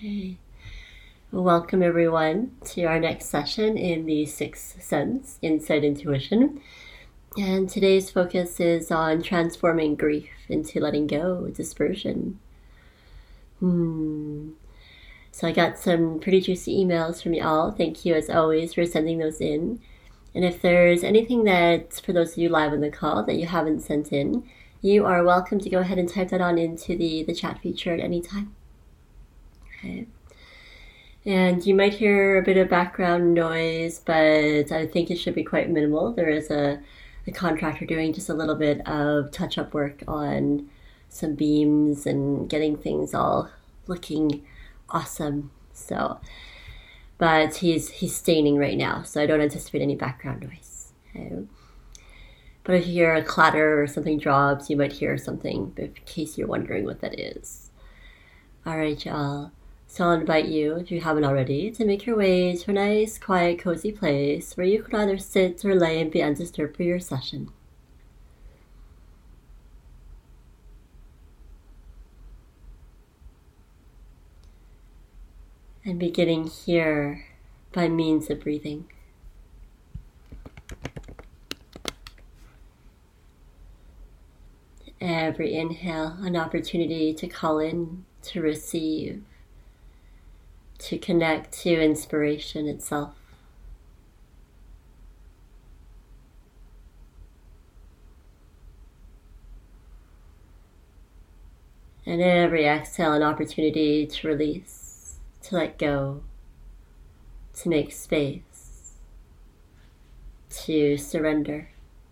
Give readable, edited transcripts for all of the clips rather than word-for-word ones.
Okay. Welcome everyone to our next session in the Sixth Sense, Insight Intuition. And today's focus is on transforming grief into letting go, dispersion. So I got some pretty juicy emails from y'all. Thank you as always for sending those in. And if there's anything that, for those of you live on the call, that you haven't sent in, you are welcome to go ahead and type that on into the chat feature at any time. Okay. And you might hear a bit of background noise, but I think it should be quite minimal. There is a contractor doing just a little bit of touch-up work on some beams and getting things all looking awesome. So, but he's staining right now, so I don't anticipate any background noise. Okay. But if you hear a clatter or something drops, you might hear something, in case you're wondering what that is. All right, y'all. So I'll invite you, if you haven't already, to make your way to a nice, quiet, cozy place where you can either sit or lay and be undisturbed for your session. And beginning here by means of breathing. Every inhale, an opportunity to call in, to receive, to connect to inspiration itself. And every exhale, an opportunity to release, to let go, to make space, to surrender.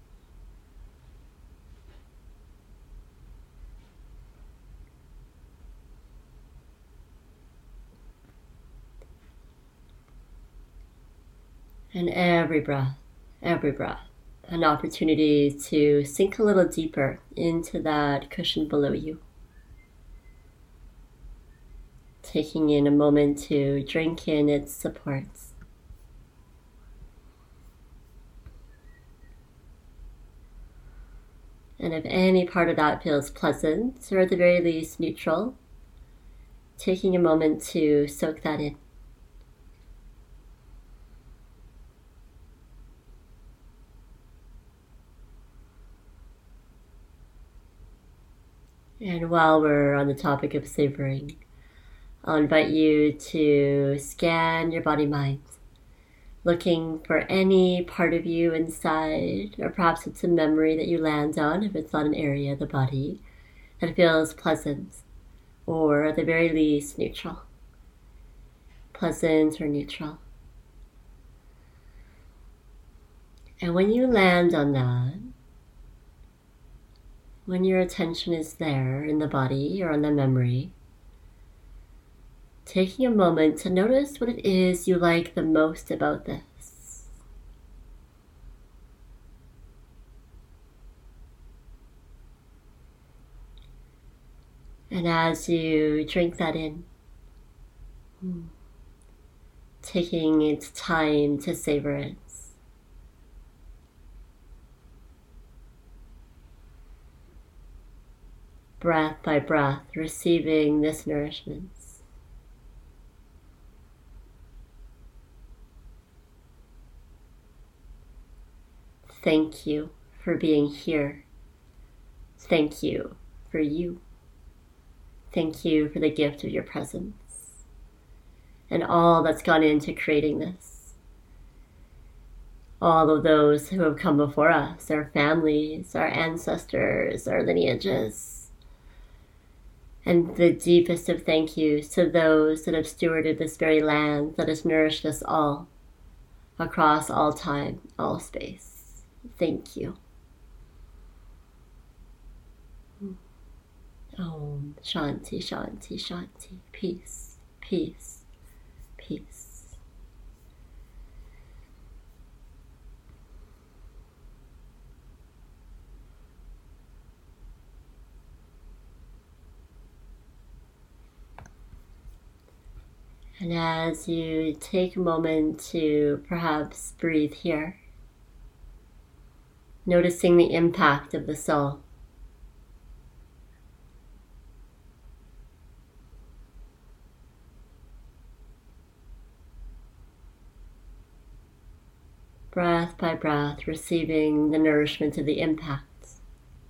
And every breath, an opportunity to sink a little deeper into that cushion below you. Taking in a moment to drink in its supports. And if any part of that feels pleasant, or at the very least neutral, taking a moment to soak that in. And while we're on the topic of savoring, I'll invite you to scan your body-mind, looking for any part of you inside, or perhaps it's a memory that you land on if it's not an area of the body, that feels pleasant, or at the very least neutral. Pleasant or neutral. And when you land on that, when your attention is there in the body or on the memory, taking a moment to notice what it is you like the most about this. And as you drink that in, taking its time to savor it, breath by breath, receiving this nourishment. Thank you for being here. Thank you for you. Thank you for the gift of your presence and all that's gone into creating this. All of those who have come before us, our families, our ancestors, our lineages. And the deepest of thank yous to those that have stewarded this very land that has nourished us all, across all time, all space. Thank you. Om Shanti, Shanti, Shanti. Peace, peace, peace. And as you take a moment to perhaps breathe here, noticing the impact of the soul. breath by breath, receiving the nourishment of the impacts.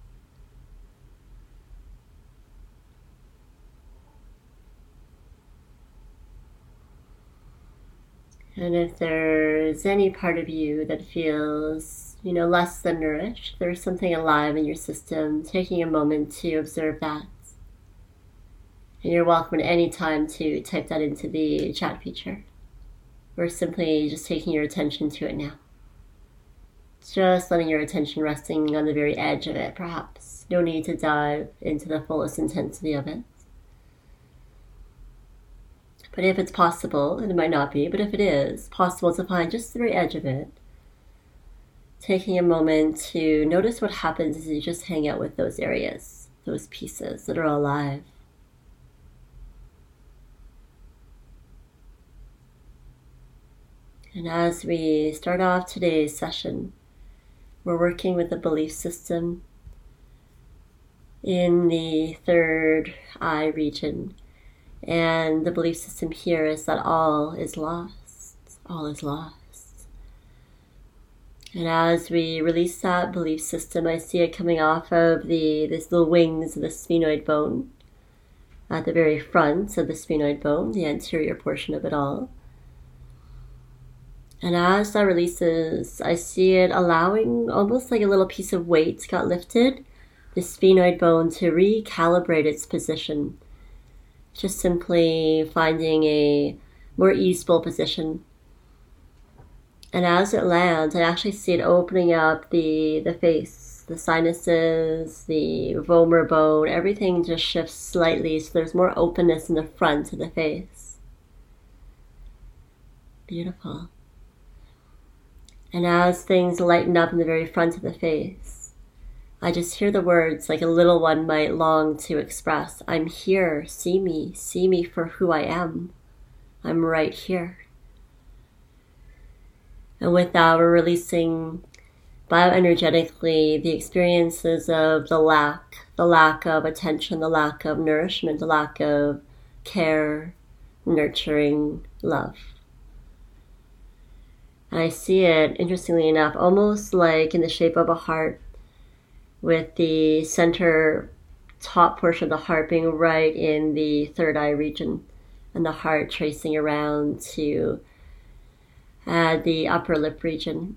And if there's any part of you that feels, less than nourished, there's something alive in your system, taking a moment to observe that. And you're welcome at any time to type that into the chat feature, or simply just taking your attention to it now. Just letting your attention resting on the very edge of it, perhaps. No need to dive into the fullest intensity of it. But if it's possible, and it might not be, but if it is possible to find just the very edge of it, taking a moment to notice what happens as you just hang out with those areas, those pieces that are alive. And as we start off today's session, we're working with the belief system in the third eye region. And the belief system here is that all is lost. All is lost. And as we release that belief system, I see it coming off of this little wings of the sphenoid bone at the very front of the sphenoid bone, the anterior portion of it all. And as that releases, I see it allowing almost like a little piece of weight got lifted, the sphenoid bone to recalibrate its position. Just simply finding a more easeful position. And as it lands, I actually see it opening up the face, the sinuses, the vomer bone, everything just shifts slightly so there's more openness in the front of the face. Beautiful. And as things lighten up in the very front of the face, I just hear the words like a little one might long to express. I'm here, see me for who I am. I'm right here. And with that, we're releasing bioenergetically the experiences of the lack of attention, the lack of nourishment, the lack of care, nurturing, love. And I see it, interestingly enough, almost like in the shape of a heart, with the center top portion of the heart being right in the third eye region, and the heart tracing around to the upper lip region.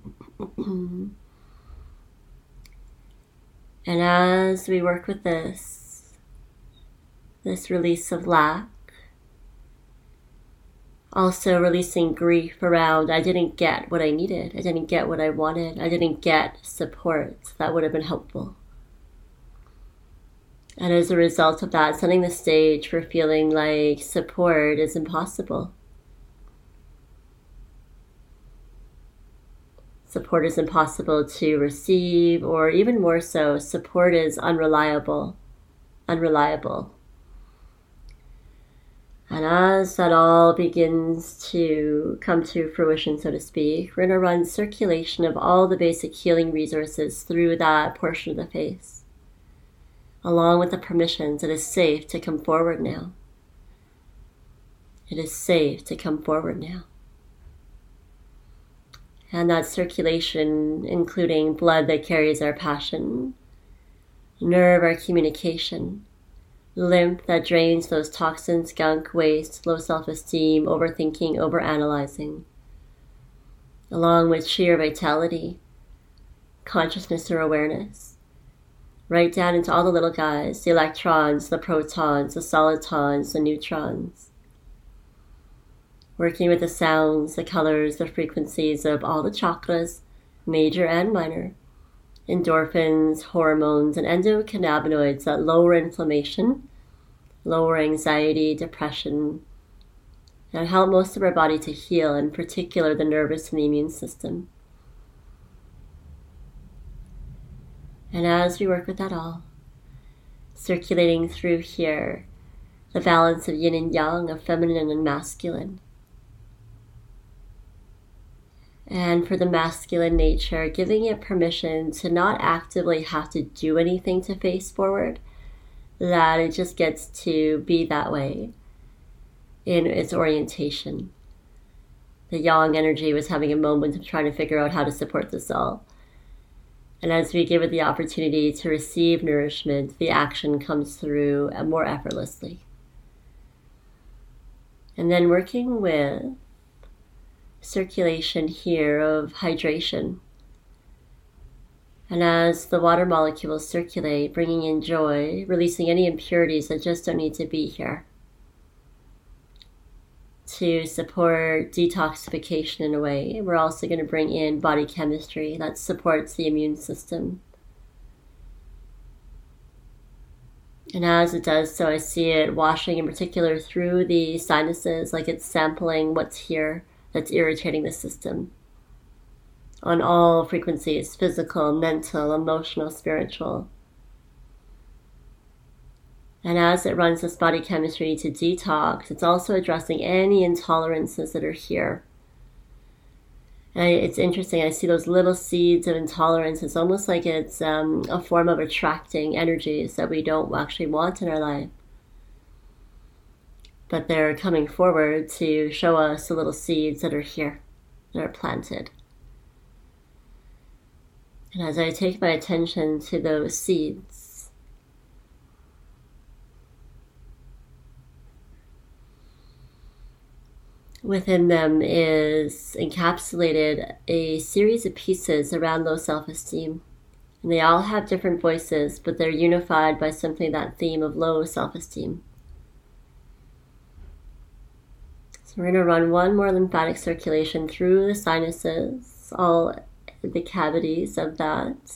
And as we work with this release of lack, also releasing grief around, I didn't get what I needed. I didn't get what I wanted. I didn't get support that would have been helpful. And as a result of that, setting the stage for feeling like support is impossible. Support is impossible to receive, or even more so, support is unreliable. And as that all begins to come to fruition, so to speak, we're going to run circulation of all the basic healing resources through that portion of the face, along with the permissions. It is safe to come forward now. It is safe to come forward now. And that circulation, including blood that carries our passion, nerve our communication, lymph that drains those toxins, gunk, waste, low self-esteem, overthinking, overanalyzing, along with sheer vitality, consciousness or awareness, right down into all the little guys, the electrons, the protons, the solitons, the neutrons, working with the sounds, the colors, the frequencies of all the chakras, major and minor, endorphins, hormones, and endocannabinoids that lower inflammation, lower anxiety, depression, and help most of our body to heal, in particular the nervous and the immune system. And as we work with that all, circulating through here, the balance of yin and yang, of feminine and masculine. And for the masculine nature, giving it permission to not actively have to do anything to face forward, that it just gets to be that way in its orientation. the yang energy was having a moment of trying to figure out how to support this all. And as we give it the opportunity to receive nourishment, the action comes through more effortlessly. And then working with circulation here of hydration. And as the water molecules circulate, bringing in joy, releasing any impurities that just don't need to be here, to support detoxification in a way. We're also going to bring in body chemistry that supports the immune system. And as it does so, I see it washing in particular through the sinuses, like it's sampling what's here that's irritating the system on all frequencies: physical, mental, emotional, spiritual. And as it runs this body chemistry to detox, it's also addressing any intolerances that are here. And it's interesting, I see those little seeds of intolerance. It's almost like it's a form of attracting energies that we don't actually want in our life. But they're coming forward to show us the little seeds that are here, that are planted. And as I take my attention to those seeds, within them is encapsulated a series of pieces around low self-esteem. And they all have different voices, but they're unified by simply that theme of low self-esteem. So we're going to run one more lymphatic circulation through the sinuses, all the cavities of that.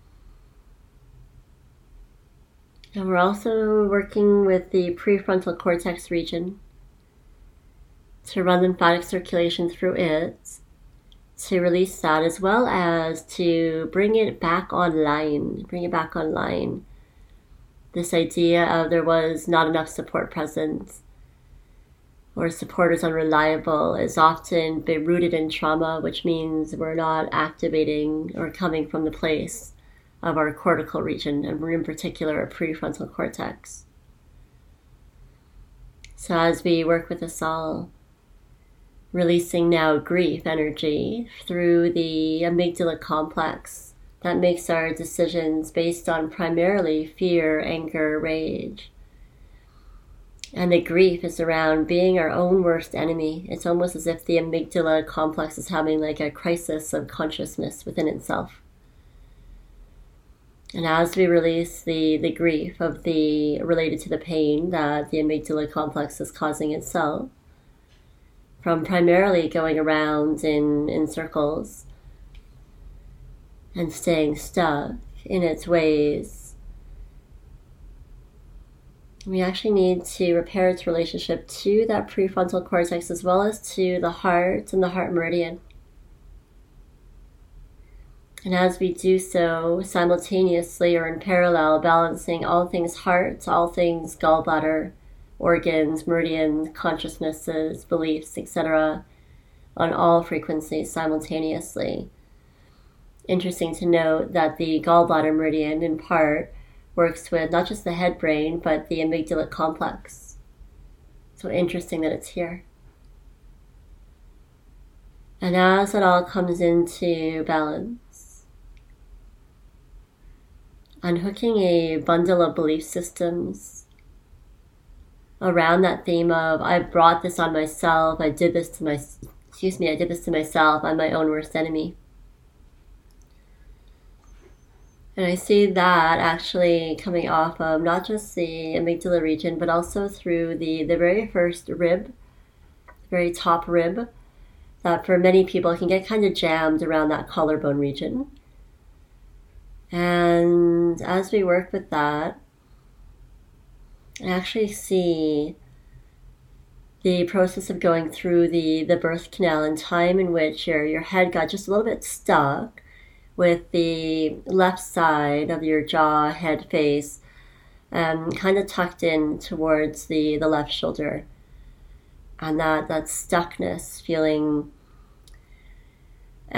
And we're also working with the prefrontal cortex region to run lymphatic circulation through it, to release that, as well as to bring it back online. This idea of there was not enough support present, or support is unreliable, is often rooted in trauma, which means we're not activating or coming from the place of our cortical region, and in particular our prefrontal cortex. So as we work with this all, releasing now grief energy through the amygdala complex that makes our decisions based on primarily fear, anger, rage. And the grief is around being our own worst enemy. It's almost as if the amygdala complex is having like a crisis of consciousness within itself. And as we release the grief of related to the pain that the amygdala complex is causing itself, from primarily going around in circles and staying stuck in its ways, we actually need to repair its relationship to that prefrontal cortex as well as to the heart and the heart meridian. And as we do so, simultaneously or in parallel, balancing all things heart, all things gallbladder, organs, meridians, consciousnesses, beliefs, etc., on all frequencies simultaneously. Interesting to note that the gallbladder meridian, in part, works with not just the head brain, but the amygdala complex. So interesting that it's here. And as it all comes into balance, unhooking a bundle of belief systems around that theme of I brought this on myself, I did this to myself, I'm my own worst enemy. And I see that actually coming off of not just the amygdala region, but also through the very first rib, the very top rib, that for many people can get kind of jammed around that collarbone region. And as we work with that, I actually see the process of going through the birth canal and time in which your head got just a little bit stuck with the left side of your jaw, head, face, kind of tucked in towards the left shoulder. And that stuckness feeling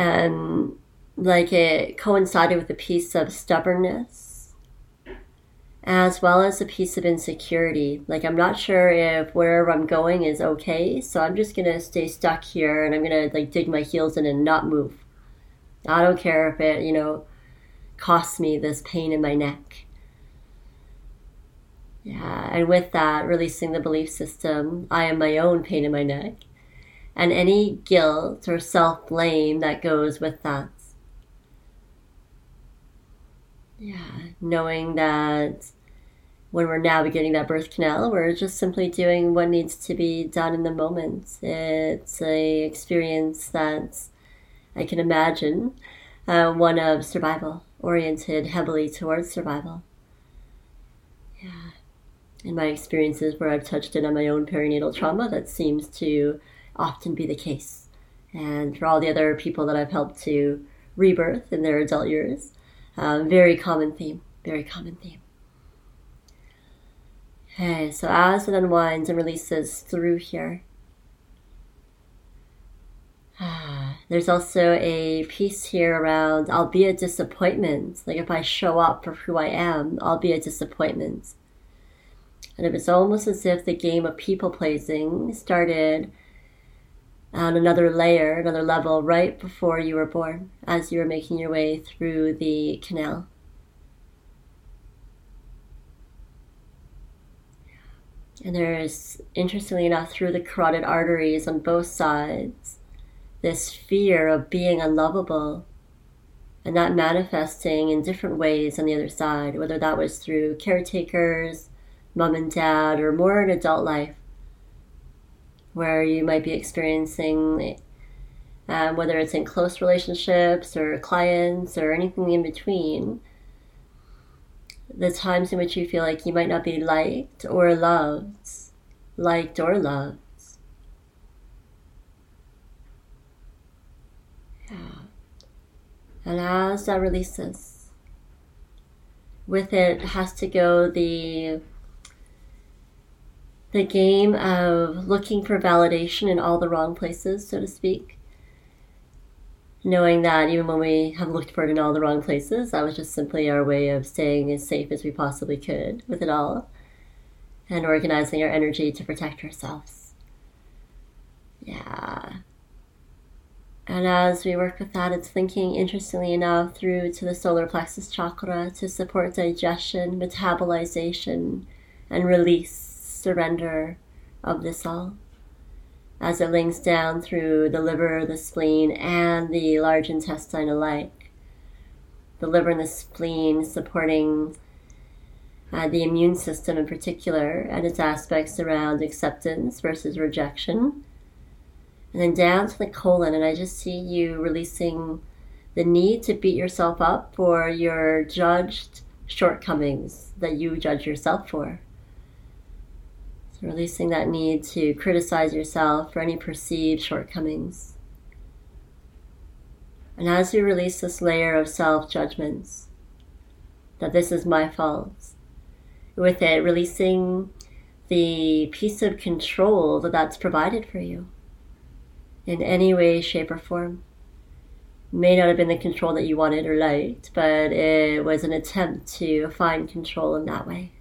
like it coincided with a piece of stubbornness as well as a piece of insecurity. Like, I'm not sure if wherever I'm going is okay, so I'm just gonna stay stuck here and I'm gonna like dig my heels in and not move. I don't care if it, costs me this pain in my neck. Yeah, and with that, releasing the belief system, I am my own pain in my neck, and any guilt or self-blame that goes with that. Yeah, knowing that when we're navigating that birth canal, we're just simply doing what needs to be done in the moment. It's a experience that I can imagine, one of survival, oriented heavily towards survival. Yeah. In my experiences where I've touched in on my own perinatal trauma, that seems to often be the case. And for all the other people that I've helped to rebirth in their adult years, very common theme, very common theme. Okay, so as it unwinds and releases through here, there's also a piece here around I'll be a disappointment. Like if I show up for who I am, I'll be a disappointment. And it was almost as if the game of people pleasing started on another layer, another level, right before you were born, as you were making your way through the canal. And there's, interestingly enough, through the carotid arteries on both sides, this fear of being unlovable, and that manifesting in different ways on the other side, whether that was through caretakers, mom and dad, or more in adult life, where you might be experiencing, whether it's in close relationships or clients or anything in between, the times in which you feel like you might not be liked or loved. Yeah. And as that releases, with it has to go the game of looking for validation in all the wrong places, so to speak. Knowing that even when we have looked for it in all the wrong places, that was just simply our way of staying as safe as we possibly could with it all, and organizing our energy to protect ourselves. Yeah. And as we work with that, it's linking, interestingly enough, through to the solar plexus chakra to support digestion, metabolization, and release, surrender of this all, as it links down through the liver, the spleen, and the large intestine alike. The liver and the spleen supporting the immune system in particular, and its aspects around acceptance versus rejection. And then down to the colon, and I just see you releasing the need to beat yourself up for your judged shortcomings that you judge yourself for. Releasing that need to criticize yourself for any perceived shortcomings. And as you release this layer of self-judgments, that this is my fault, with it releasing the piece of control that's provided for you in any way, shape, or form. It may not have been the control that you wanted or liked, but it was an attempt to find control in that way.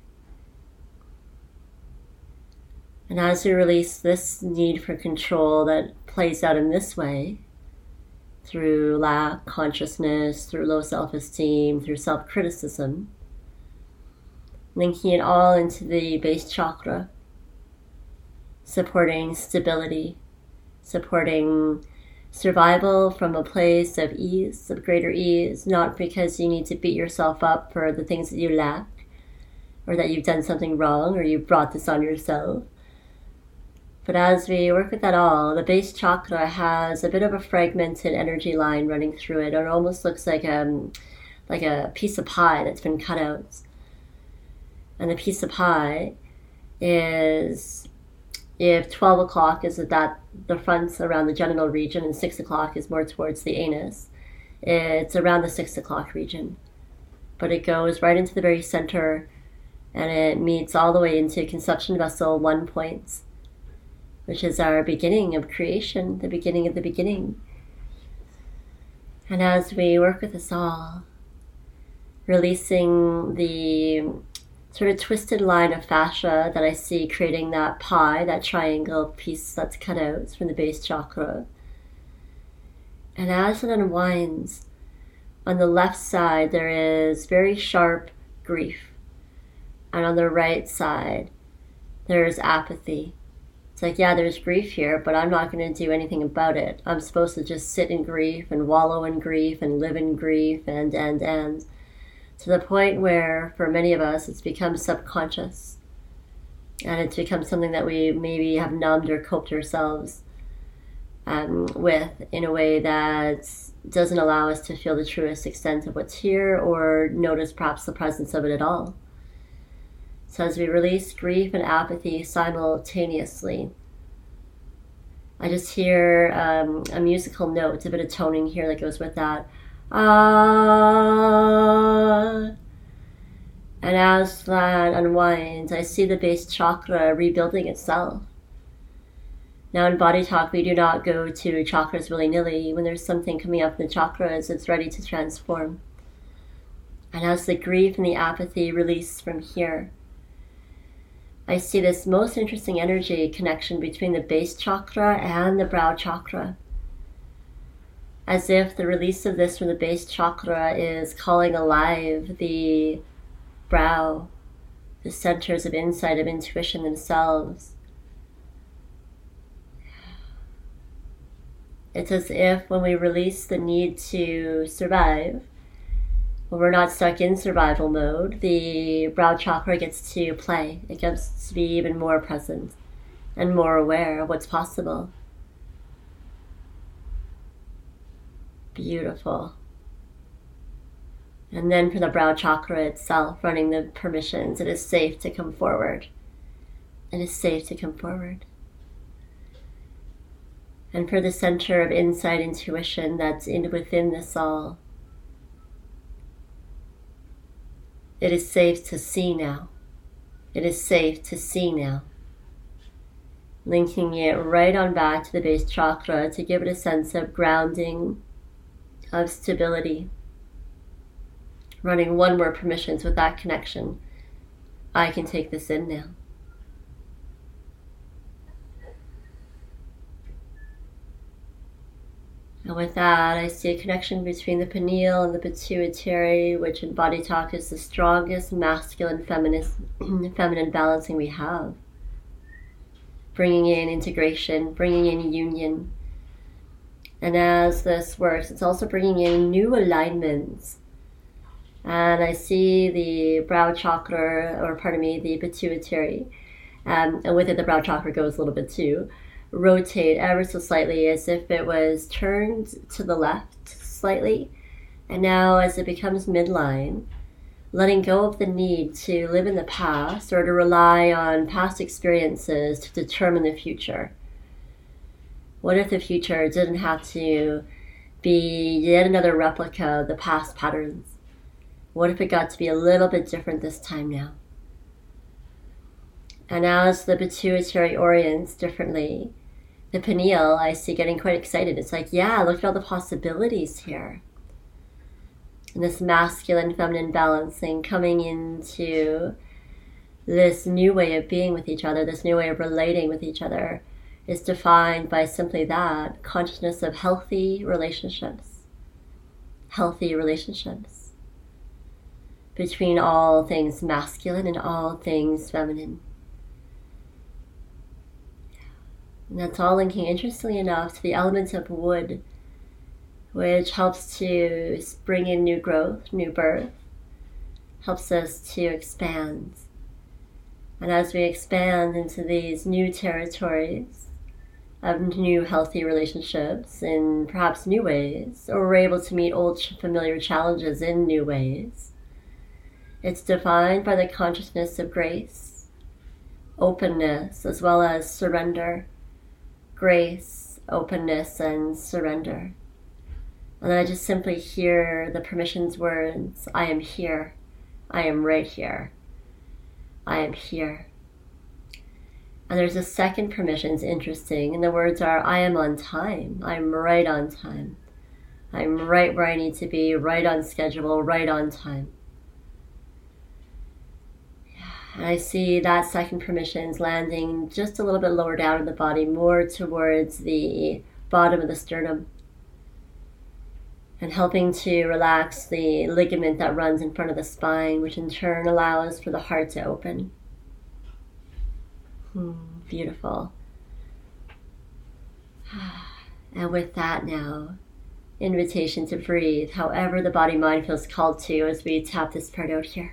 And as you release this need for control that plays out in this way, through lack consciousness, through low self-esteem, through self-criticism, linking it all into the base chakra, supporting stability, supporting survival from a place of ease, of greater ease, not because you need to beat yourself up for the things that you lack, or that you've done something wrong, or you brought this on yourself. But as we work with that all, the base chakra has a bit of a fragmented energy line running through it. It almost looks like a piece of pie that's been cut out. And the piece of pie is, if 12 o'clock is at the front around the genital region and 6 o'clock is more towards the anus, it's around the 6 o'clock region. But it goes right into the very center, and it meets all the way into conception vessel 1 point, which is our beginning of creation, the beginning of the beginning. And as we work with this all, releasing the sort of twisted line of fascia that I see creating that pie, that triangle piece that's cut out from the base chakra. And as it unwinds, on the left side there is very sharp grief. And on the right side, there is apathy. It's like, yeah, there's grief here, but I'm not going to do anything about it. I'm supposed to just sit in grief and wallow in grief and live in grief and. To the point where, for many of us, it's become subconscious. And it's become something that we maybe have numbed or coped ourselves with in a way that doesn't allow us to feel the truest extent of what's here or notice perhaps the presence of it at all. So as we release grief and apathy simultaneously, I just hear a musical note, a bit of toning here that goes with that. Ah. And as that unwinds, I see the base chakra rebuilding itself. Now in Body Talk, we do not go to chakras willy-nilly. When there's something coming up in the chakras, it's ready to transform. And as the grief and the apathy release from here, I see this most interesting energy connection between the base chakra and the brow chakra. As if the release of this from the base chakra is calling alive the brow, the centers of insight, of intuition themselves. It's as if when we release the need to survive, when we're not stuck in survival mode, the brow chakra gets to play. It gets to be even more present and more aware of what's possible. Beautiful. And then for the brow chakra itself, running the permissions, it is safe to come forward. It is safe to come forward. And for the center of insight, intuition that's within this all, it is safe to see now. It is safe to see now. Linking it right on back to the base chakra to give it a sense of grounding, of stability. Running one more permissions with that connection. I can take this in now. And with that, I see a connection between the pineal and the pituitary, which in Body Talk is the strongest masculine feminine balancing we have. Bringing in integration, bringing in union. And as this works, it's also bringing in new alignments. And I see the brow chakra, the pituitary, and with it the brow chakra goes a little bit too, rotate ever so slightly as if it was turned to the left slightly. And now as it becomes midline, letting go of the need to live in the past or to rely on past experiences to determine the future. What if the future didn't have to be yet another replica of the past patterns? What if it got to be a little bit different this time now? And as the pituitary orients differently, the pineal, I see getting quite excited. It's like, yeah, look at all the possibilities here. And this masculine, feminine balancing coming into this new way of being with each other, this new way of relating with each other, is defined by simply that, consciousness of healthy relationships. Healthy relationships. Between all things masculine and all things feminine. And that's all linking, interestingly enough, to the element of wood, which helps to bring in new growth, new birth, helps us to expand. And as we expand into these new territories of new healthy relationships in perhaps new ways, or we're able to meet old familiar challenges in new ways, it's defined by the consciousness of grace, openness, as well as surrender. Grace, openness, and surrender. And then I just simply hear the permissions words, I am here. I am right here. I am here. And there's a second permissions, interesting, and the words are, I am on time. I'm right on time. I'm right where I need to be, right on schedule, right on time. Yeah. And I see that second permissions landing just a little bit lower down in the body, more towards the bottom of the sternum, and helping to relax the ligament that runs in front of the spine, which in turn allows for the heart to open. Beautiful. And with that now, invitation to breathe however the body-mind feels called to as we tap this part out here.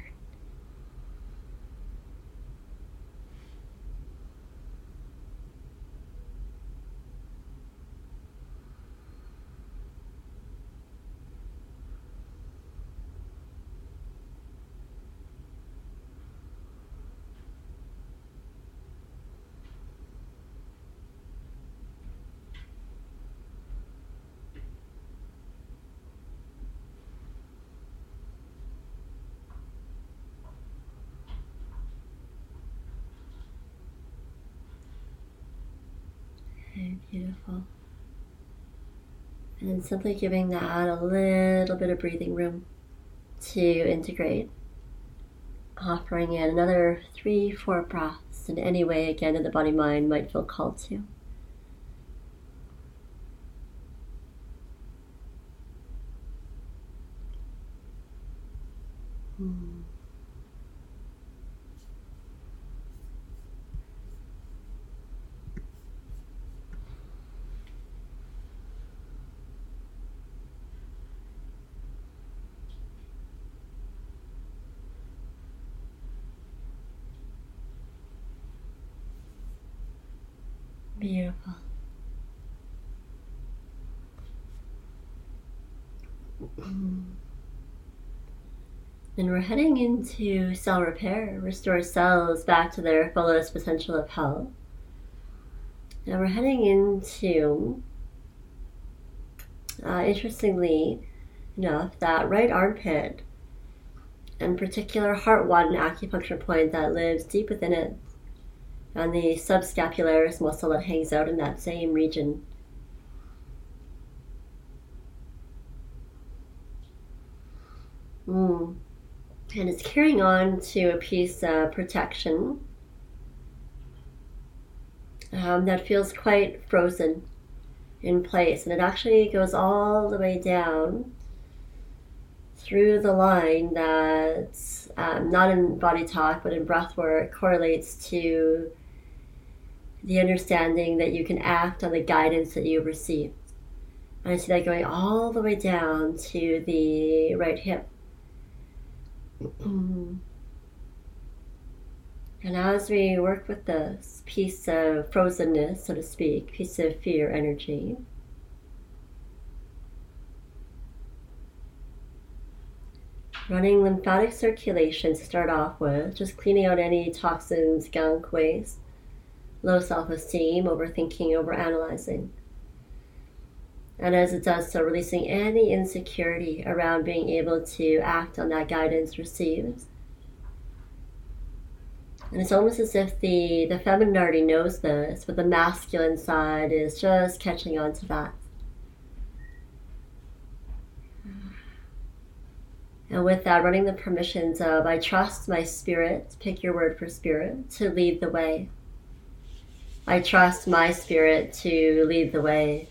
Okay, beautiful. And then simply giving that a little bit of breathing room to integrate. Offering in another 3-4 breaths in any way, again, that the body-mind might feel called to. Beautiful. And we're heading into cell repair, restore cells back to their fullest potential of health. Now we're heading into, interestingly enough, that right armpit, in particular heart 1 acupuncture point that lives deep within it, and the subscapularis muscle that hangs out in that same region. And it's carrying on to a piece of protection that feels quite frozen in place. And it actually goes all the way down through the line that, not in body talk, but in breath work, correlates to the understanding that you can act on the guidance that you've received. And I see that going all the way down to the right hip. And as we work with this piece of frozenness, so to speak, piece of fear energy, running lymphatic circulation to start off with, just cleaning out any toxins, gunk, waste, low self-esteem, overthinking, overanalyzing. And as it does so, releasing any insecurity around being able to act on that guidance received. And it's almost as if the feminine already knows this, but the masculine side is just catching on to that. And with that, running the permissions of, I trust my spirit, pick your word for spirit, to lead the way. I trust my spirit to lead the way.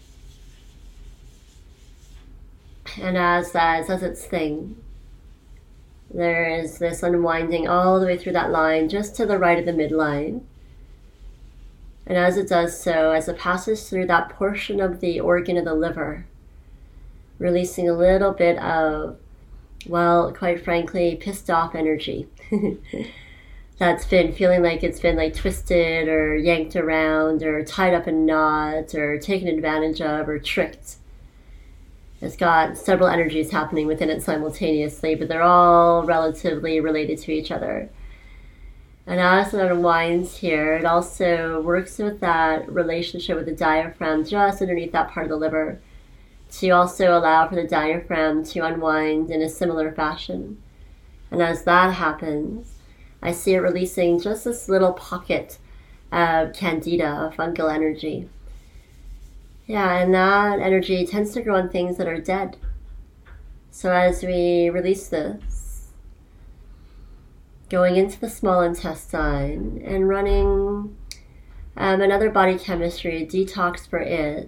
And as that does its thing, there is this unwinding all the way through that line, just to the right of the midline. And as it does so, as it passes through that portion of the organ of the liver, releasing a little bit of, well, quite frankly, pissed off energy that's been feeling like it's been like twisted or yanked around or tied up in knots or taken advantage of or tricked. It's got several energies happening within it simultaneously, but they're all relatively related to each other. And as it unwinds here, it also works with that relationship with the diaphragm just underneath that part of the liver to also allow for the diaphragm to unwind in a similar fashion. And as that happens, I see it releasing just this little pocket of candida, of fungal energy. Yeah, and that energy tends to grow on things that are dead. So as we release this, going into the small intestine and running another body chemistry detox for it,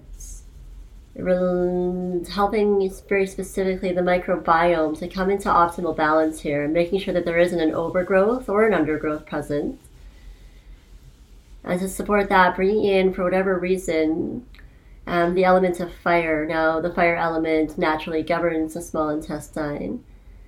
helping very specifically the microbiome to come into optimal balance here, making sure that there isn't an overgrowth or an undergrowth present. And to support that, bringing in, for whatever reason, the element of fire. Now, the fire element naturally governs the small intestine.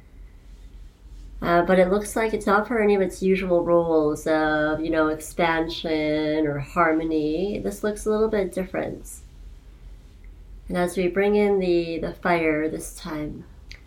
But it looks like it's not for any of its usual roles of, expansion or harmony. This looks a little bit different. And as we bring in the fire this time,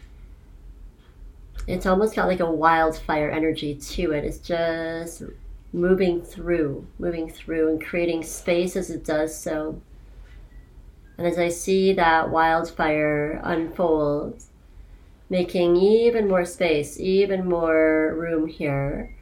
it's almost got like a wildfire energy to it. It's just moving through and creating space as it does so. And as I see that wildfire unfold, making even more space, even more room here,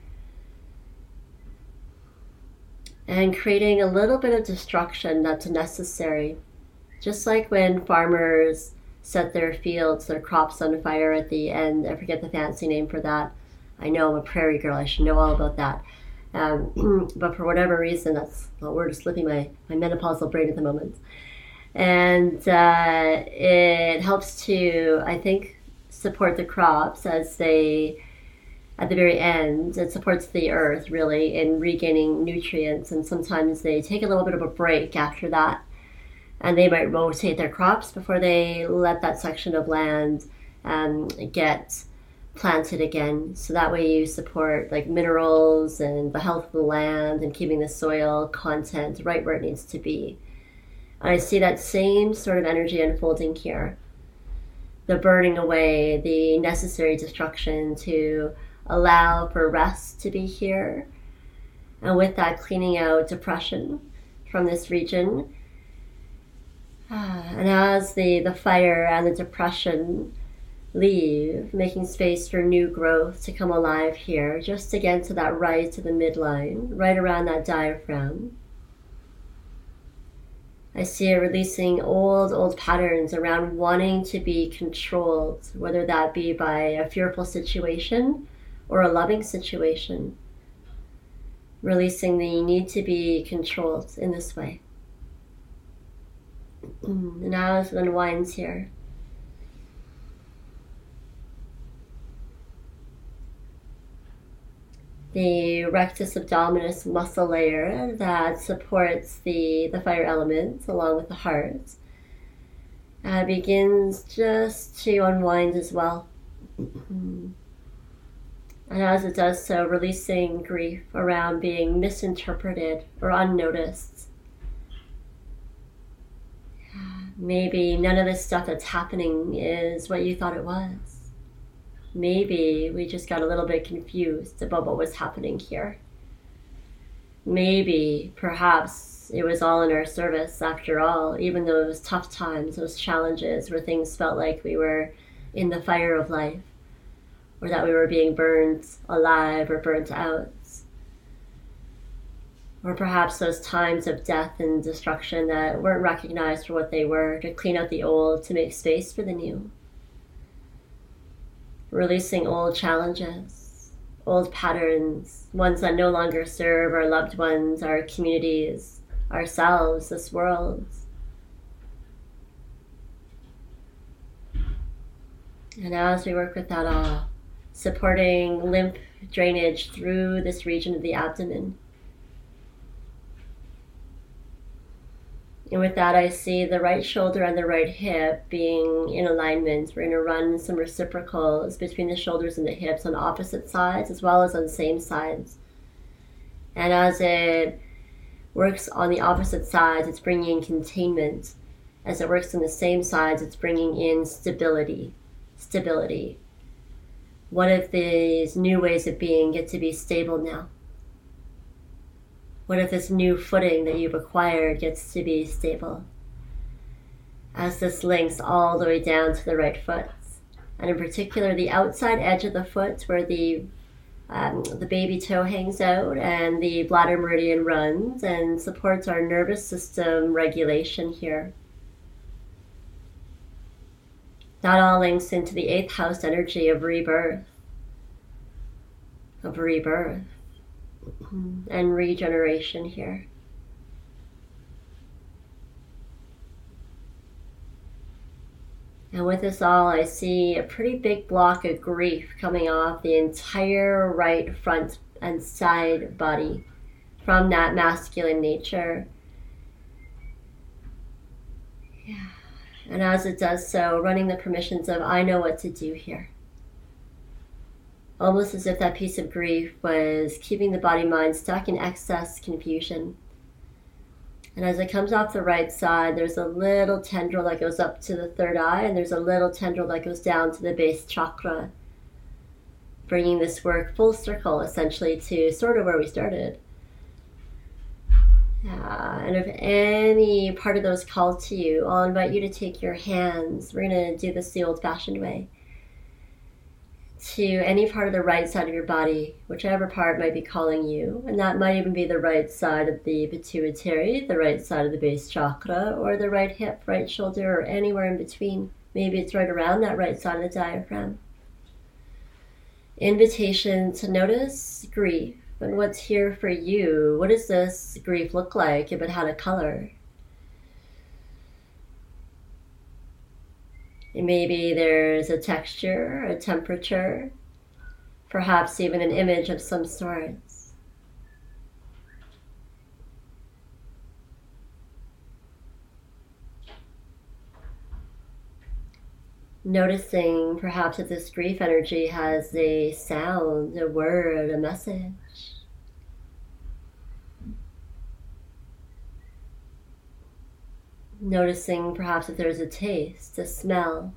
and creating a little bit of destruction that's necessary. Just like when farmers set their fields, their crops on fire at the end. I forget the fancy name for that. I know I'm a prairie girl. I should know all about that. But for whatever reason, we're just slipping my menopausal brain at the moment. And it helps to, I think, support the crops as they, at the very end, it supports the earth really in regaining nutrients. And sometimes they take a little bit of a break after that. And they might rotate their crops before they let that section of land get planted again. So that way you support like minerals and the health of the land and keeping the soil content right where it needs to be. And I see that same sort of energy unfolding here. The burning away, the necessary destruction to allow for rest to be here. And with that, cleaning out depression from this region. And as the fire and the depression leave, making space for new growth to come alive here, just again to that right to the midline, right around that diaphragm. I see it releasing old patterns around wanting to be controlled, whether that be by a fearful situation or a loving situation. Releasing the need to be controlled in this way. And now as it unwinds here, the rectus abdominis muscle layer that supports the fire element along with the heart begins just to unwind as well. And as it does so, releasing grief around being misinterpreted or unnoticed. Maybe none of this stuff that's happening is what you thought it was. Maybe we just got a little bit confused about what was happening here. Maybe, perhaps, it was all in our service after all, even those tough times, those challenges where things felt like we were in the fire of life, or that we were being burned alive or burnt out. Or perhaps those times of death and destruction that weren't recognized for what they were, to clean out the old, to make space for the new. Releasing old challenges, old patterns, ones that no longer serve our loved ones, our communities, ourselves, this world. And now as we work with that all, supporting lymph drainage through this region of the abdomen. And with that, I see the right shoulder and the right hip being in alignment. We're going to run some reciprocals between the shoulders and the hips on opposite sides as well as on same sides. And as it works on the opposite sides, it's bringing in containment. As it works on the same sides, it's bringing in stability. Stability. What if these new ways of being get to be stable now? What if this new footing that you've acquired gets to be stable? As this links all the way down to the right foot, and in particular the outside edge of the foot where the baby toe hangs out and the bladder meridian runs and supports our nervous system regulation here. That all links into the 8th house energy of rebirth. of rebirth and regeneration here. And with this all, I see a pretty big block of grief coming off the entire right front and side body from that masculine nature. Yeah. And as it does so, running the permissions of, I know what to do here. Almost as if that piece of grief was keeping the body-mind stuck in excess confusion. And as it comes off the right side, there's a little tendril that goes up to the third eye, and there's a little tendril that goes down to the base chakra, bringing this work full circle, essentially, to sort of where we started. And if any part of those call to you, I'll invite you to take your hands. We're going to do this the old-fashioned way. To any part of the right side of your body, whichever part might be calling you. And that might even be the right side of the pituitary, the right side of the base chakra, or the right hip, right shoulder, or anywhere in between. Maybe it's right around that right side of the diaphragm. Invitation to notice grief and what's here for you. What does this grief look like if it had a color? Maybe there's a texture, a temperature, perhaps even an image of some sorts. Noticing perhaps that this grief energy has a sound, a word, a message. Noticing perhaps if there's a taste, a smell.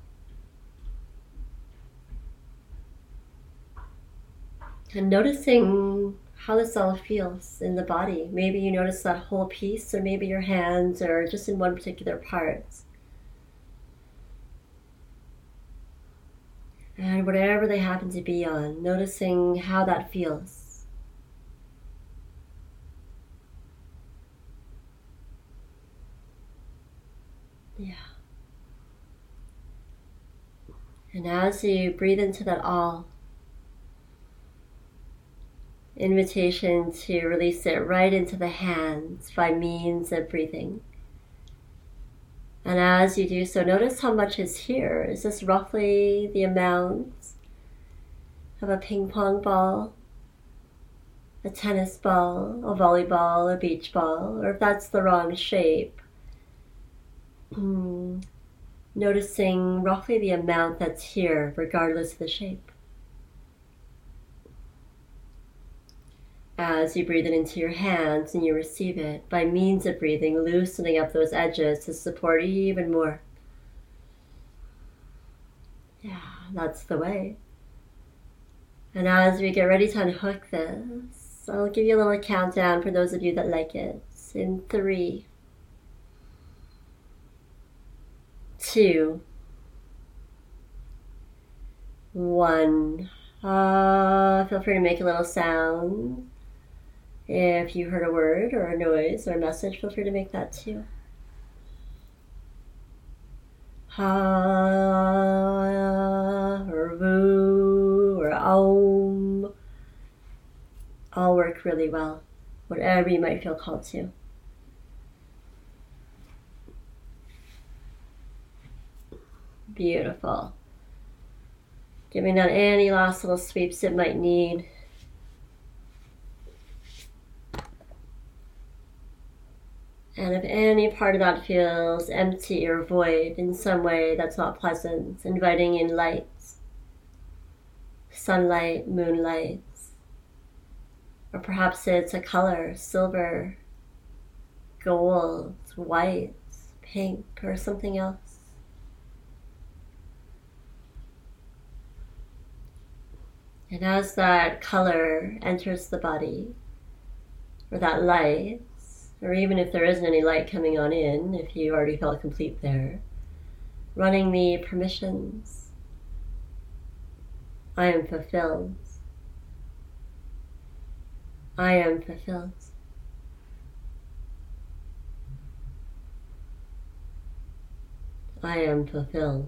And noticing how this all feels in the body. Maybe you notice that whole piece, or maybe your hands are just in one particular part. And whatever they happen to be on, noticing how that feels. Yeah. And as you breathe into that all, invitation to release it right into the hands by means of breathing. And as you do so, notice how much is here. Is this roughly the amount of a ping pong ball, a tennis ball, a volleyball, a beach ball, or if that's the wrong shape? Noticing roughly the amount that's here, regardless of the shape. As you breathe it into your hands and you receive it, by means of breathing, loosening up those edges to support even more. Yeah, that's the way. And as we get ready to unhook this, I'll give you a little countdown for those of you that like it. In 3, 2, 1. Feel free to make a little sound. If you heard a word or a noise or a message, feel free to make that too. Ha, or voo, or om. All work really well, whatever you might feel called to. Beautiful. Giving down any last little sweeps it might need. And if any part of that feels empty or void in some way that's not pleasant, inviting in light, sunlight, moonlight, or perhaps it's a color, silver, gold, white, pink, or something else. And as that color enters the body, or that light, or even if there isn't any light coming on in, if you already felt complete there, running the permissions, I am fulfilled. I am fulfilled. I am fulfilled.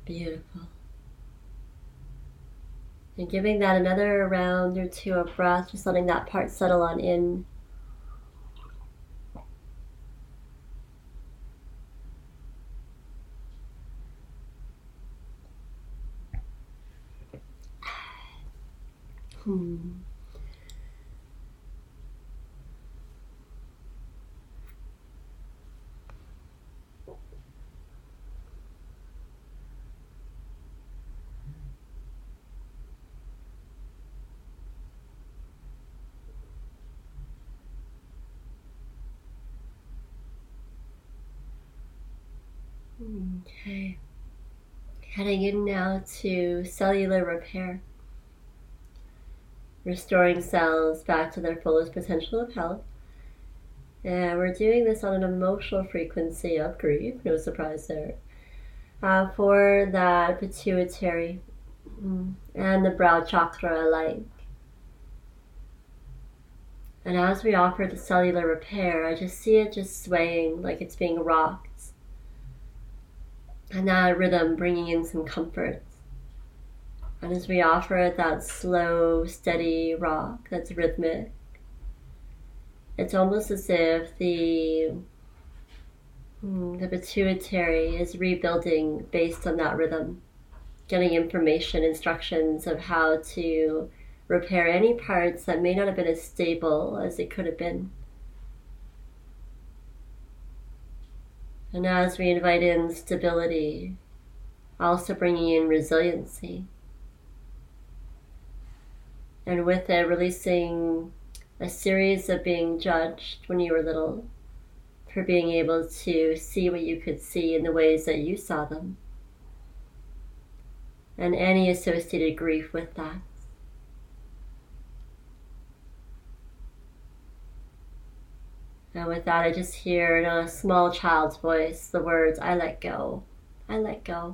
Beautiful. And giving that another round or two of breath, just letting that part settle on in. Okay. Heading in now to cellular repair. Restoring cells back to their fullest potential of health. And we're doing this on an emotional frequency of grief, no surprise there, for that pituitary and the brow chakra alike. And as we offer the cellular repair, I just see it just swaying like it's being rocked. And that rhythm bringing in some comfort. And as we offer it that slow, steady rock that's rhythmic, it's almost as if the pituitary is rebuilding based on that rhythm, getting information, instructions of how to repair any parts that may not have been as stable as it could have been. And as we invite in stability, also bringing in resiliency. And with it, releasing a series of being judged when you were little for being able to see what you could see in the ways that you saw them. And any associated grief with that. And with that, I just hear in a small child's voice the words, I let go, I let go,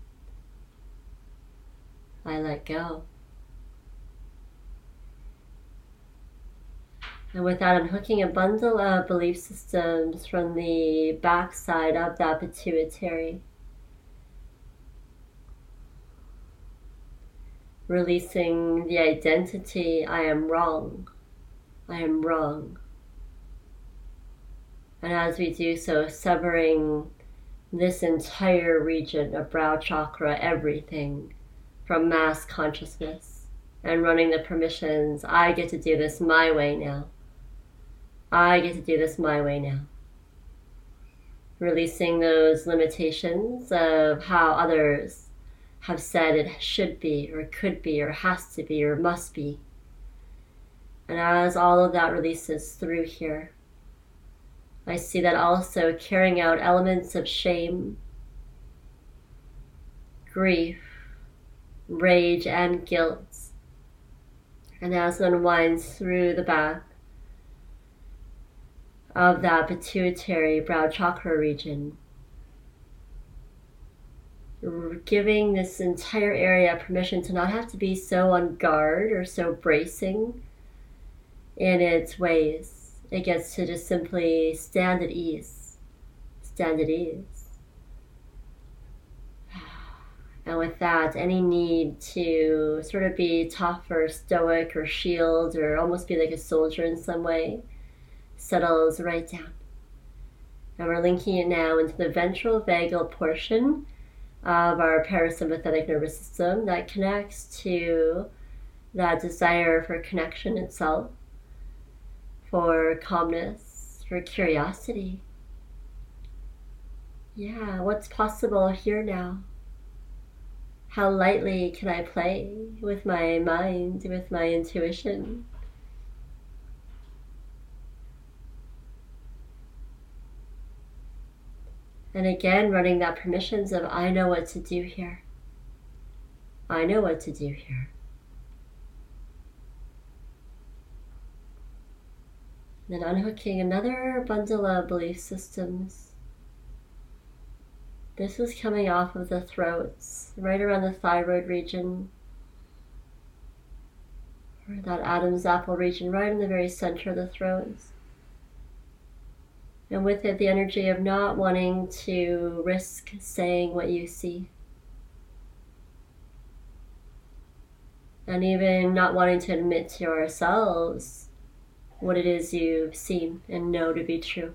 I let go. And with that, I'm hooking a bundle of belief systems from the backside of that pituitary. Releasing the identity, I am wrong, I am wrong. And as we do so, severing this entire region of brow chakra, everything from mass consciousness, and running the permissions, I get to do this my way now. I get to do this my way now. Releasing those limitations of how others have said it should be, or could be, or has to be, or must be. And as all of that releases through here, I see that also carrying out elements of shame, grief, rage, and guilt. And as it unwinds through the back of that pituitary brow chakra region, giving this entire area permission to not have to be so on guard or so bracing in its ways. It gets to just simply stand at ease. Stand at ease. And with that, any need to sort of be tough or stoic or shield or almost be like a soldier in some way settles right down. And we're linking it now into the ventral vagal portion of our parasympathetic nervous system that connects to that desire for connection itself, for calmness, for curiosity. Yeah, what's possible here now? How lightly can I play with my mind, with my intuition? And again, running that permissions of I know what to do here. I know what to do here. Then unhooking another bundle of belief systems. This is coming off of the throats, right around the thyroid region, or that Adam's apple region, right in the very center of the throat. And with it, the energy of not wanting to risk saying what you see. And even not wanting to admit to ourselves what it is you've seen and know to be true.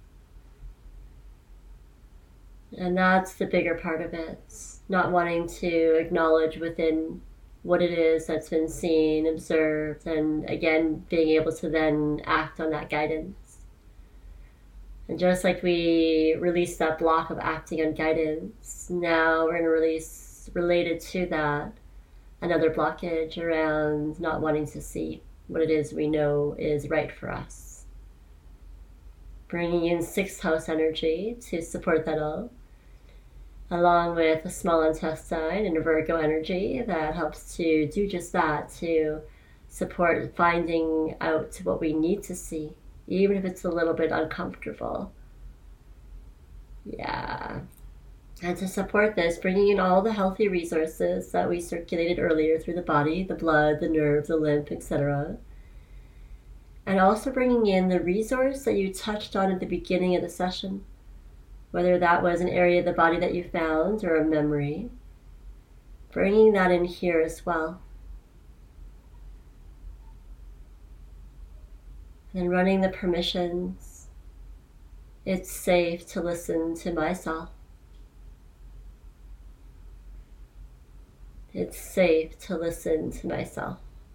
And that's the bigger part of it. Not wanting to acknowledge within what it is that's been seen, observed, and again, being able to then act on that guidance. And just like we released that block of acting on guidance, now we're going to release, related to that, another blockage around not wanting to see what it is we know is right for us. Bringing in 6th house energy to support that all, along with a small intestine and a Virgo energy that helps to do just that, to support finding out what we need to see, even if it's a little bit uncomfortable. Yeah. And to support this, bringing in all the healthy resources that we circulated earlier through the body, the blood, the nerves, the lymph, etc. And also bringing in the resource that you touched on at the beginning of the session, whether that was an area of the body that you found or a memory, bringing that in here as well. And running the permissions. It's safe to listen to myself. It's safe to listen to myself.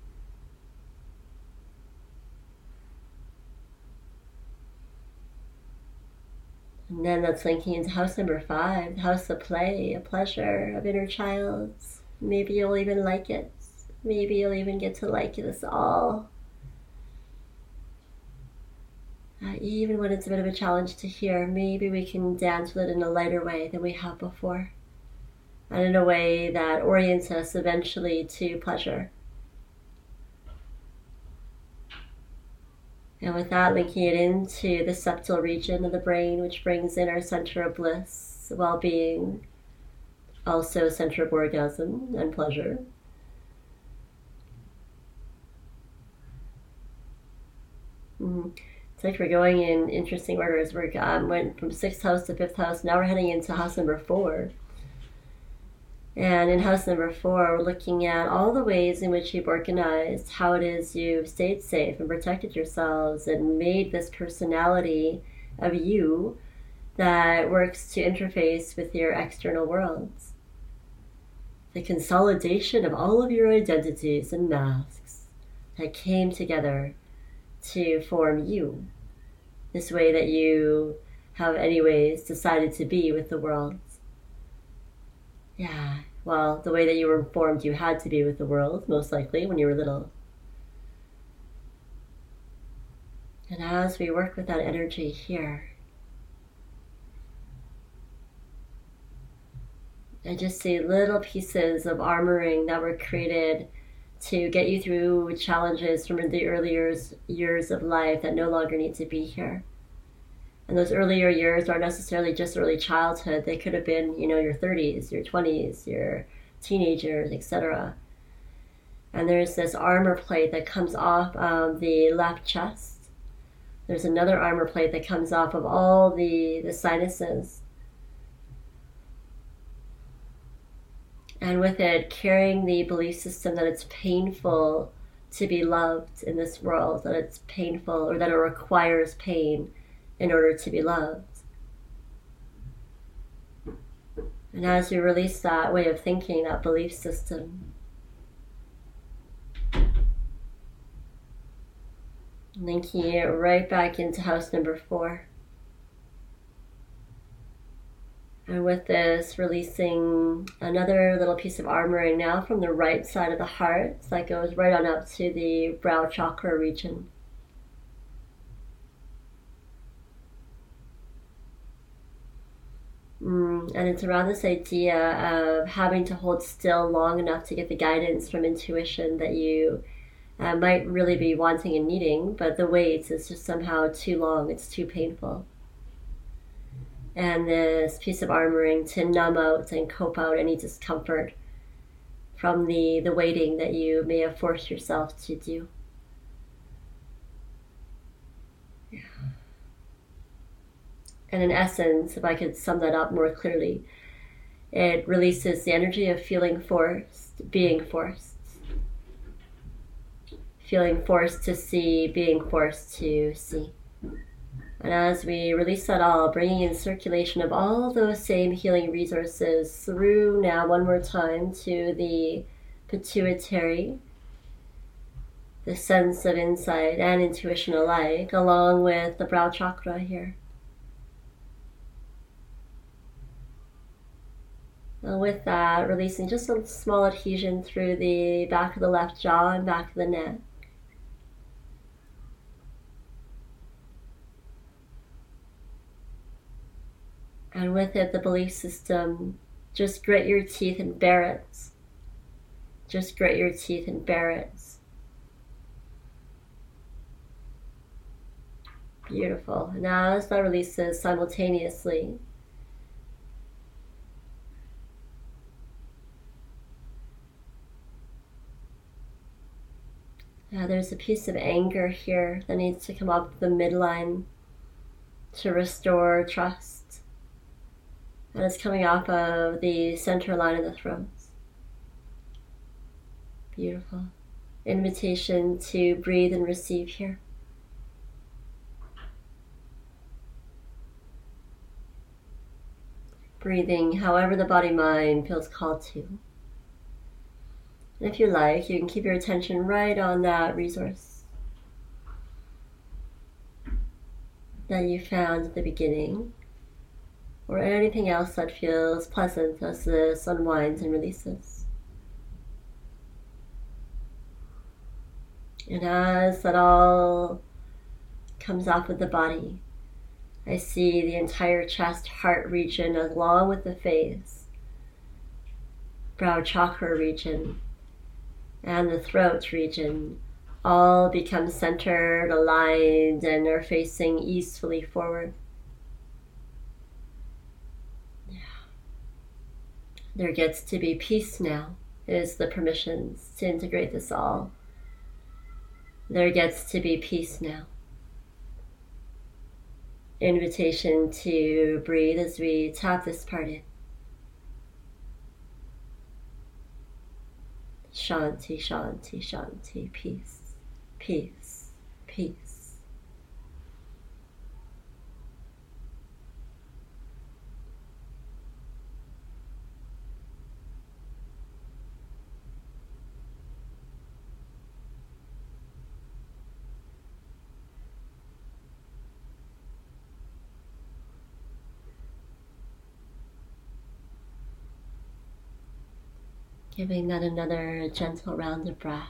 And then that's linking into house number 5, the house of play, a pleasure of inner child. Maybe you'll even like it. Maybe you'll even get to like this all. Even when it's a bit of a challenge to hear, maybe we can dance with it in a lighter way than we have before. And in a way that orients us eventually to pleasure. And with that, linking it into the septal region of the brain, which brings in our center of bliss, well-being, also center of orgasm and pleasure. It's like we're going in interesting orders. We went from 6th house to 5th house. Now we're heading into house number 4. And in house number 4, we're looking at all the ways in which you've organized how it is you've stayed safe and protected yourselves and made this personality of you that works to interface with your external worlds. The consolidation of all of your identities and masks that came together to form you, this way that you have anyways decided to be with the world. Yeah, well, the way that you were informed you had to be with the world, most likely, when you were little. And as we work with that energy here, I just see little pieces of armoring that were created to get you through challenges from the earlier years of life that no longer need to be here. And those earlier years aren't necessarily just early childhood. They could have been, your 30s, your 20s, your teenagers, etc. And there's this armor plate that comes off of the left chest. There's another armor plate that comes off of all the sinuses. And with it, carrying the belief system that it's painful to be loved in this world, that it's painful or that it requires pain in order to be loved. And as you release that way of thinking, that belief system, linking it right back into house number 4. And with this, releasing another little piece of armoring now from the right side of the heart that goes right on up to the brow chakra region. And it's around this idea of having to hold still long enough to get the guidance from intuition that you might really be wanting and needing, but the wait is just somehow too long, it's too painful. And this piece of armoring to numb out and cope out any discomfort from the waiting that you may have forced yourself to do. Yeah. And in essence, if I could sum that up more clearly, it releases the energy of feeling forced, being forced. feeling forced to see, being forced to see. And as we release that all, bringing in circulation of all those same healing resources through now one more time to the pituitary, the sense of insight and intuition alike, along with the brow chakra here. And with that, releasing just a small adhesion through the back of the left jaw and back of the neck. And with it, the belief system, just grit your teeth and bear it. Just grit your teeth and bear it. Beautiful. Now as that releases simultaneously, there's a piece of anger here that needs to come up the midline to restore trust. And it's coming off of the center line of the throat. Beautiful. Invitation to breathe and receive here. Breathing however the body-mind feels called to. And if you like, you can keep your attention right on that resource that you found at the beginning, or anything else that feels pleasant as this unwinds and releases. And as that all comes off of the body, I see the entire chest, heart region, along with the face, brow chakra region, and the throat region, all become centered, aligned, and are facing easefully forward. There gets to be peace now, is the permissions to integrate this all. There gets to be peace now. Invitation to breathe as we tap this part in. Shanti, shanti, shanti, peace, peace, peace. Giving that another gentle round of breath.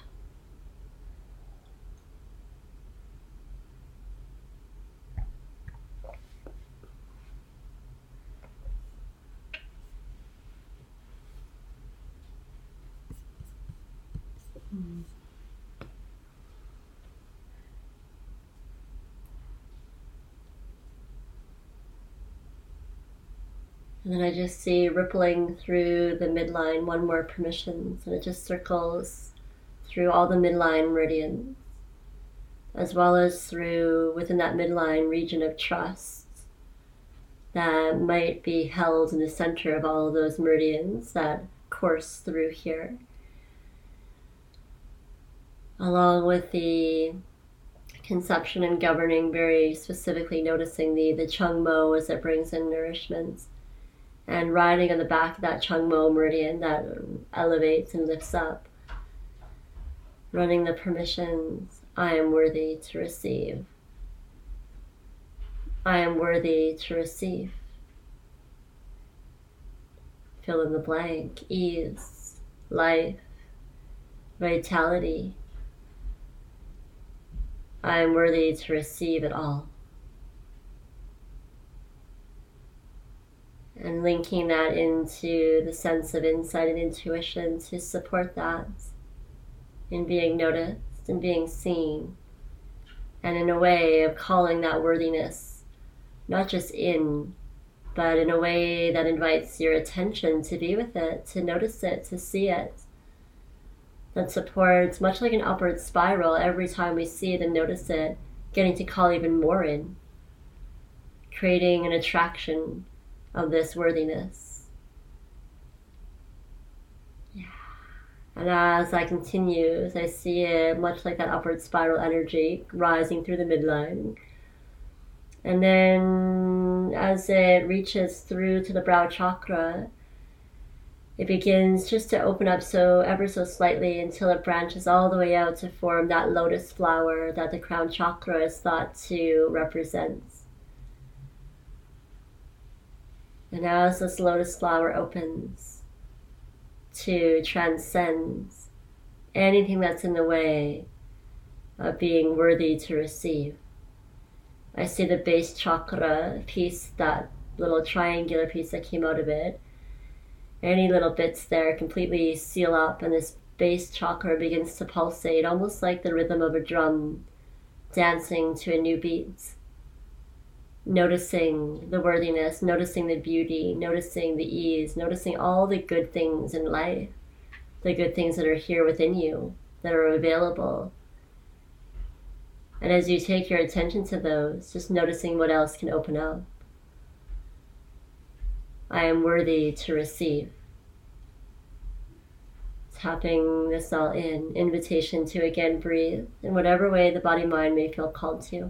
And then I just see rippling through the midline, one more permissions, and it just circles through all the midline meridians, as well as through within that midline region of trust that might be held in the center of all of those meridians that course through here. Along with the conception and governing, very specifically noticing the Chung Mo as it brings in nourishment, and riding on the back of that Chung Mo meridian that elevates and lifts up. Running the permissions, I am worthy to receive. I am worthy to receive. Fill in the blank, ease, life, vitality. I am worthy to receive it all. And linking that into the sense of insight and intuition to support that in being noticed and being seen, and in a way of calling that worthiness not just in, but in a way that invites your attention to be with it, to notice it, to see it, that supports, much like an upward spiral, every time we see it and notice it, getting to call even more in, creating an attraction of this worthiness. Yeah. And as I continue, I see it much like that upward spiral energy rising through the midline. And then as it reaches through to the brow chakra, it begins just to open up so ever so slightly until it branches all the way out to form that lotus flower that the crown chakra is thought to represent. And as this lotus flower opens to transcend anything that's in the way of being worthy to receive, I see the base chakra piece, that little triangular piece that came out of it. Any little bits there completely seal up, and this base chakra begins to pulsate, almost like the rhythm of a drum dancing to a new beat. Noticing the worthiness, noticing the beauty, noticing the ease, noticing all the good things in life, the good things that are here within you, that are available. And as you take your attention to those, just noticing what else can open up. I am worthy to receive. Tapping this all in, invitation to again breathe in whatever way the body-mind may feel called to.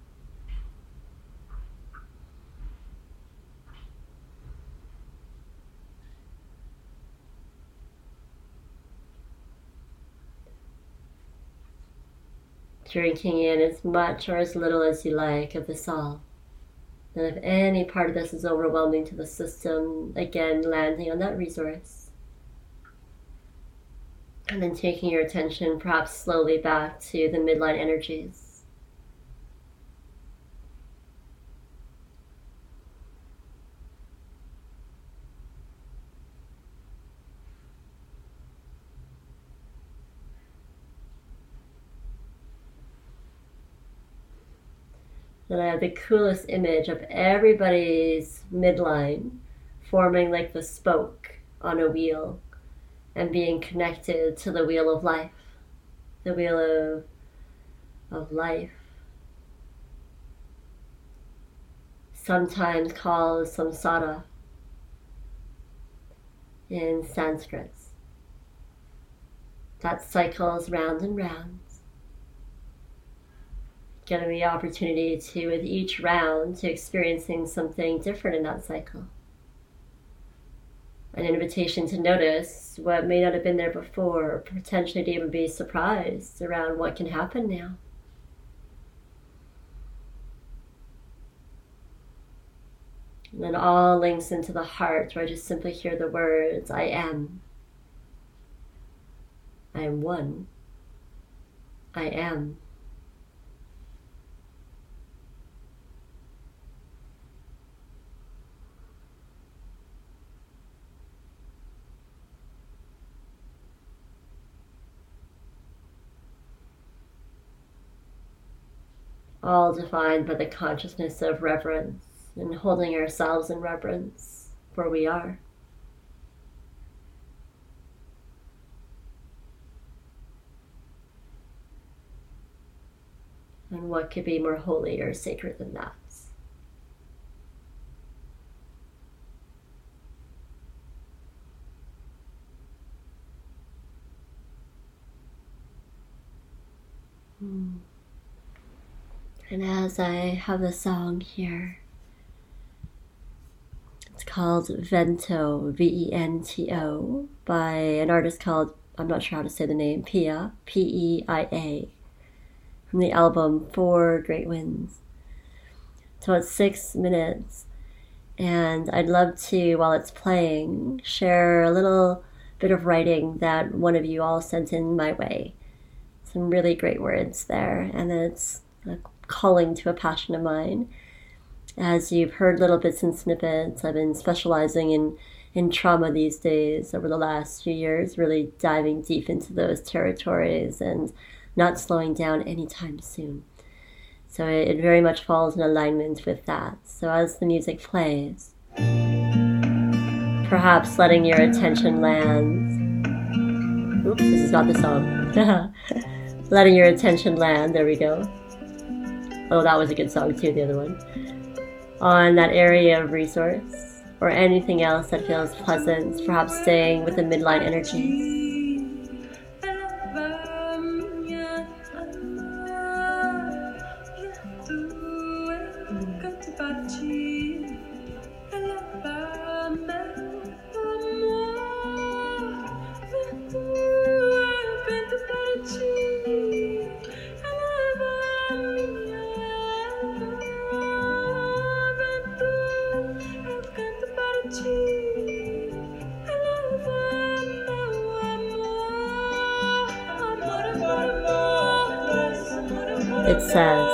Drinking in as much or as little as you like of this all. And if any part of this is overwhelming to the system, again, landing on that resource. And then taking your attention perhaps slowly back to the midline energies. Then I have the coolest image of everybody's midline forming like the spoke on a wheel and being connected to the wheel of life, the wheel of life. Sometimes called samsara in Sanskrit. That cycles round and round. Getting the opportunity to, with each round, to experiencing something different in that cycle. An invitation to notice what may not have been there before, or potentially to even be surprised around what can happen now. And then all links into the heart, where I just simply hear the words, I am. I am one. I am. All defined by the consciousness of reverence and holding ourselves in reverence for we are. And what could be more holy or sacred than that? And as I have the song here, it's called Vento, V-E-N-T-O, by an artist called, I'm not sure how to say the name, Peia, P-E-I-A, from the album Four Great Winds. So it's 6 minutes, and I'd love to, while it's playing, share a little bit of writing that one of you all sent in my way. Some really great words there, and it's a calling to a passion of mine. As you've heard little bits and snippets, I've been specializing in trauma these days over the last few years, really diving deep into those territories and not slowing down anytime soon. So it very much falls in alignment with that. So as the music plays, perhaps letting your attention land. Oops, this is not the song. Letting your attention land, there we go. Oh, that was a good song too, the other one. On that area of resource, or anything else that feels pleasant, perhaps staying with the midline energies. It says,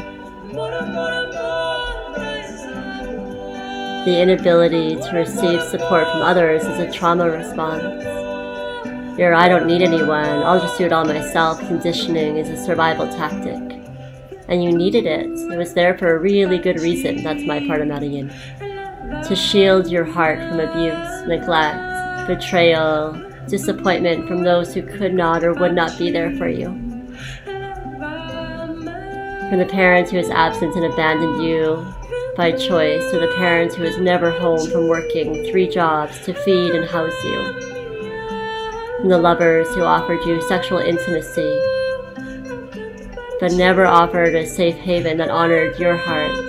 the inability to receive support from others is a trauma response. Your "I don't need anyone, I'll just do it all myself" conditioning is a survival tactic. And you needed it. It was there for a really good reason. That's my part of Marian. To shield your heart from abuse, neglect, betrayal, disappointment from those who could not or would not be there for you. From the parent who is absent and abandoned you by choice, to the parent who is never home from working 3 jobs to feed and house you. From the lovers who offered you sexual intimacy, but never offered a safe haven that honored your hearts.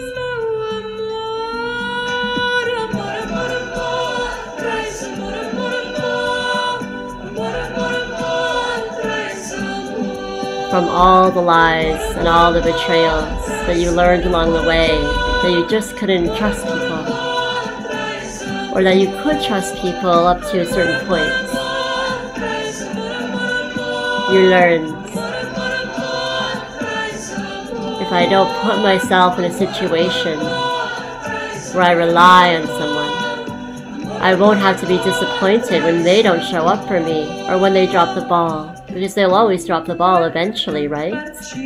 From all the lies and all the betrayals that you learned along the way, that you just couldn't trust people, or that you could trust people up to a certain point. You learned, if I don't put myself in a situation where I rely on someone, I won't have to be disappointed when they don't show up for me or when they drop the ball. Because they'll always drop the ball eventually, right?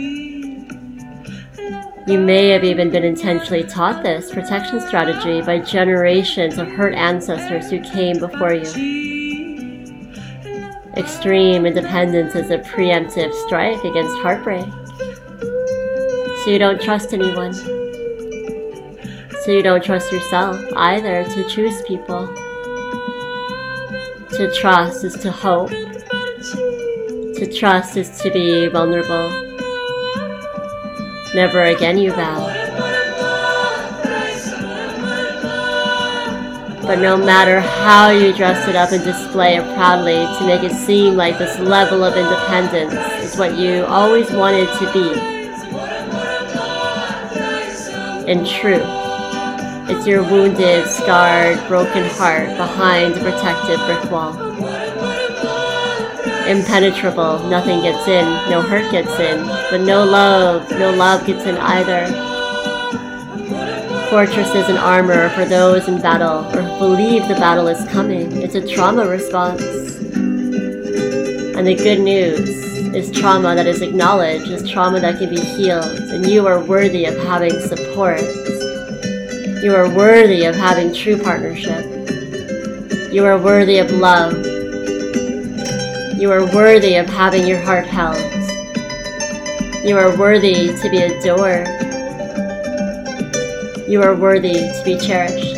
You may have even been intentionally taught this protection strategy by generations of hurt ancestors who came before you. Extreme independence is a preemptive strike against heartbreak. So you don't trust anyone. So you don't trust yourself either to choose people. To trust is to hope. To trust is to be vulnerable. Never again, you vow. But no matter how you dress it up and display it proudly to make it seem like this level of independence is what you always wanted to be, in truth, it's your wounded, scarred, broken heart behind a protective brick wall. Impenetrable, nothing gets in, no hurt gets in, but no love gets in either. Fortresses and armor for those in battle, or who believe the battle is coming. It's a trauma response. And the good news is trauma that is acknowledged is trauma that can be healed, and you are worthy of having support. You are worthy of having true partnership. You are worthy of love. You are worthy of having your heart held. You are worthy to be adored. You are worthy to be cherished.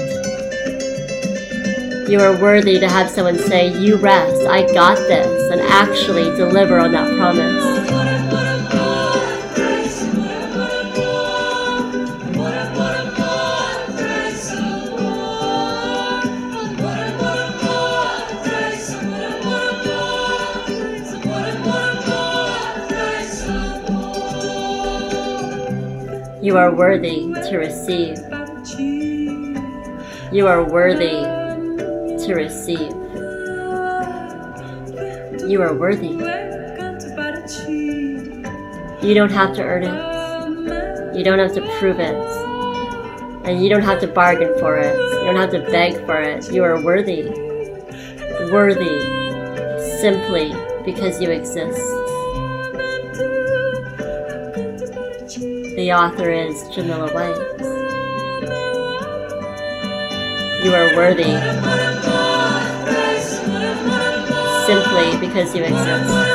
You are worthy to have someone say, "You rest, I got this," and actually deliver on that promise. You are worthy to receive. You are worthy to receive. You are worthy. You don't have to earn it. You don't have to prove it. And you don't have to bargain for it. You don't have to beg for it. You are worthy. Worthy simply because you exist. The author is Jamila White. You are worthy simply because you exist.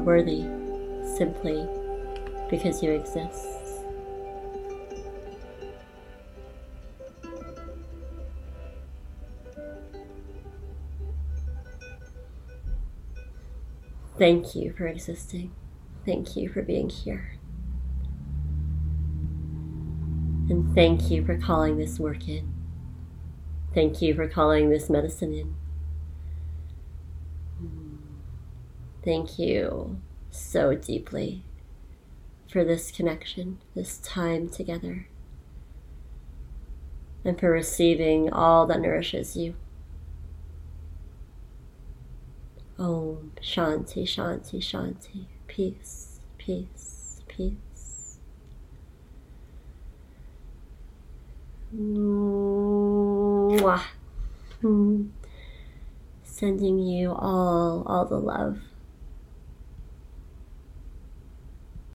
worthy simply because you exist. Thank you for existing. Thank you for being here. And thank you for calling this work in. Thank you for calling this medicine in. Thank you so deeply for this connection, this time together, and for receiving all that nourishes you. Om Shanti, Shanti, Shanti. Peace, peace, peace. Mwah. Sending you all the love.